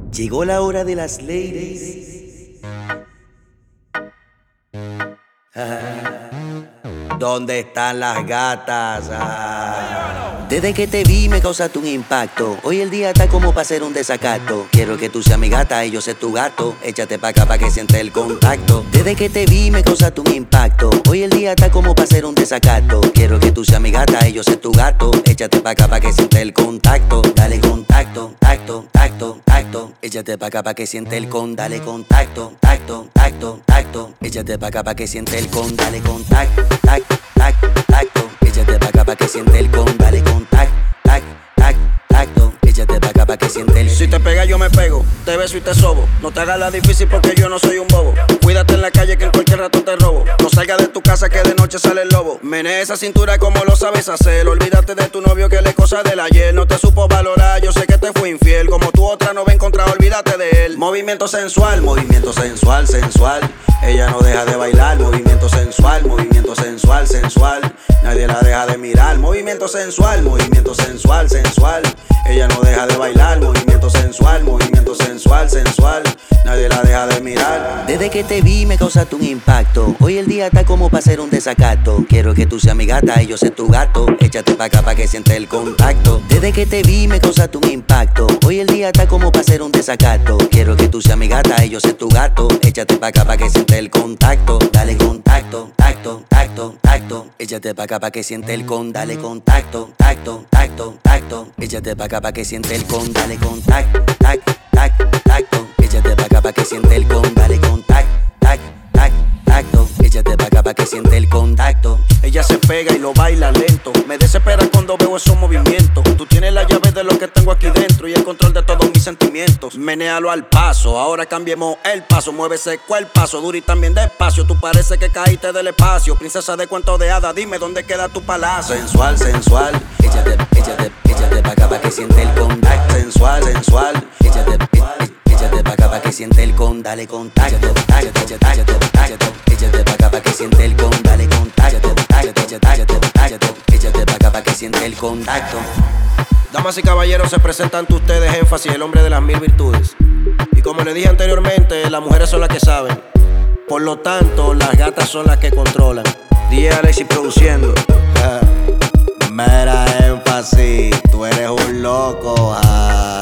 Llegó la hora de las ladies. ¿Dónde están las gatas? Desde que te vi me causaste un impacto. Hoy el día está como para hacer un desacato. Quiero que tú seas mi gata y yo sé tu gato. Échate pa' acá pa' que siente el contacto. Desde que te vi me causaste un impacto. Hoy el día está como para hacer un desacato. Quiero que tú seas mi gata y yo sé tu gato. Échate pa' acá pa' que siente el contacto. Dale contacto, tacto, tacto, tacto. Échate pa' acá pa' que siente el con. Dale contacto, tacto, tacto, tacto. Échate pa' acá pa' que siente el con. Dale contacto, tacto, tacto, tacto. Échate pa' acá pa' que siente el con. Dale contacto, tacto, tacto, tacto. Échate pa' acá pa' que siente el. Si te pega yo me pego, te beso y te sobo. No te hagas la difícil porque yo no soy un bobo. Cuídate en la calle que en cualquier rato te robo. No salgas de tu casa que de noche sale el lobo. Menea esa cintura como lo sabes hacer. Olvídate de tu novio que le cosa del ayer. No te supo valorar, yo sé que te fui infiel. Como tu otra no va a encontrar, olvídate de él. Movimiento sensual, sensual. Ella no deja de bailar. Movimiento sensual, sensual. Nadie la deja de mirar. Movimiento sensual, sensual. Ella no deja de bailar. Movimiento sensual, sensual. Nadie la deja de mirar. Desde que te vi me causaste un impacto. Hoy el día está como para hacer un desacato. Quiero que tú seas mi gata y yo sé tu gato. Échate pa' acá pa' que siente el contacto. Desde que te vi me causaste un impacto. Hoy el día está como para hacer un desacato. Quiero que tú seas mi gata y yo sé tu gato. Échate pa' acá pa' que siente el contacto. Dale contacto, tacto, tacto, tacto. Échate pa' acá pa' que siente el con. Dale contacto, tacto, tacto, tacto. Échate pa' acá pa' que siente el con. Dale contacto, tacto, tacto, tacto. Échate pa' acá pa' que siente el con. Dale contacto, tacto, tacto, tacto. Échate pa' acá pa' que siente el contacto. Ella se pega y lo baila lento. Me desespera cuando veo esos movimientos. Tú tienes la llave de lo que tengo aquí dentro y el control de todos mis sentimientos. Menéalo al paso, ahora cambiemos el paso. Mueve ese cuerpazo, duro y también despacio. Tú parece que caíste del espacio. Princesa de cuento de hadas, dime dónde queda tu palacio. Sensual. Échate pa' acá pa' que siente el contacto. Sensual. Échate pa' acá pa' que siente el con. Dale contacto. Échate pa' acá pa' que siente el con. Dale contacto. Échate pa' acá pa' que siente el contacto. Damas y caballeros, se presenta ante ustedes Énfasis, el hombre de las 1000 virtudes. Y como les dije anteriormente, las mujeres son las que saben. Por lo tanto, las gatas son las que controlan. DJ Alexis produciendo. Mera Énfasis, tú eres un loco.